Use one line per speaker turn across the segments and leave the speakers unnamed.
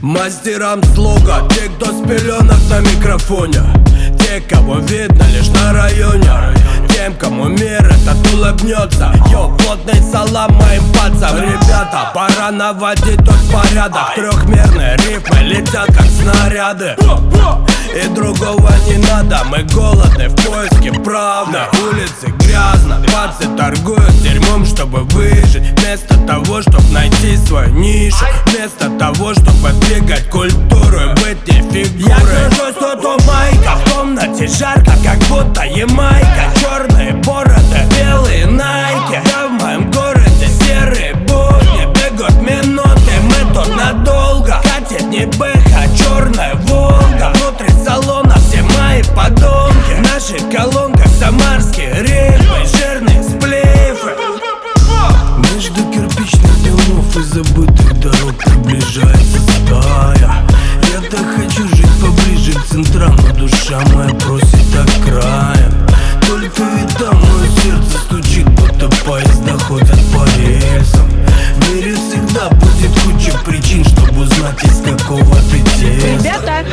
Мастерам слуга, те, кто с пеленок на микрофоне, те, кого видно лишь на районе, тем, кому мир этот улыбнется. Йо, плотный салам моим пальцам. Ребята, пора наводить тут порядок. Трехмерные рифмы летят как снаряды, и другого не надо. Мы голодны в поиске правды. На улице грязно, пацы торгуют дерьмом, чтобы выжить. Вместо того, чтобы найти свою нишу, вместо того, чтобы двигать культуру и быть не фигурой. Я кружусь тут у майка, в комнате жарко, как будто Ямайка. Черные бороды, белые найки. Я в моем городе серые будни, бегут минуты, мы тут надолго. Катит не бэха, черная Волга. Внутри салона все мои подонки. В наших колонках самарские рифмы, жирные сплифы. Между кирпичных домов и забытых дорог приближается стая. Я так хочу жить поближе к центрам, но душа моя просит окраин. Только ведь там мое сердце стучит, будто поезда ходят по рельсам. В мире всегда будет куча причин, чтобы узнать, из какого ты теста.
Ребята,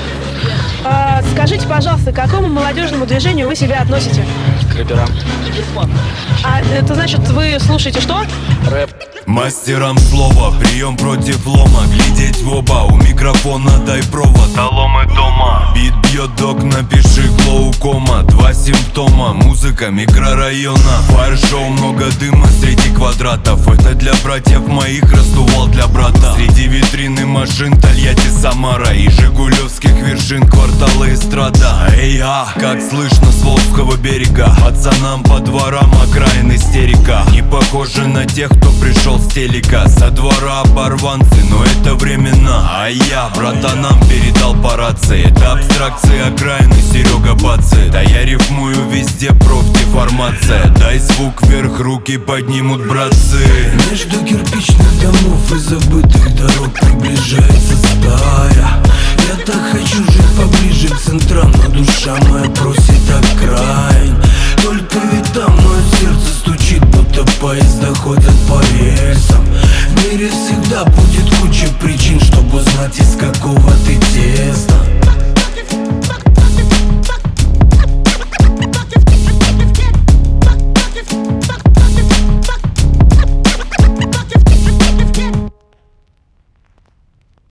скажите, пожалуйста, к какому молодежному движению вы себя относите?
К рэперам.
А это значит, вы слушаете что?
Рэп.
Мастерам слова, прием против лома. Глядеть в оба, у микрофона дай провод. Доломы дома, бит бьет док, напиши глоукома. Два симптома, музыка микрорайона. Фаер-шоу, много дыма среди квадратов. Это для братьев моих, раздувал для брата. Среди витрины машин Тольятти, Самара и жигулевских вершин квартала эстрада. Эй, как слышно с Волжского берега. Пацанам по дворам окраин истерика. Не похожи на тех, кто пришел с телека. Со двора оборванцы, но это времена. А я братанам передал по рации. Это абстракции окраины, Серега Бацы. Да я рифмую везде, профдеформация. Дай звук вверх, руки поднимут братцы. Между кирпичных домов и забытых дорог приближается стая. Я так хочу жить поближе к центрам, но душа моя просит окраин. Только ведь там мое сердце стучит, будто поезда ходят по рельсам. В мире всегда будет куча причин, чтобы узнать, из какого ты теста.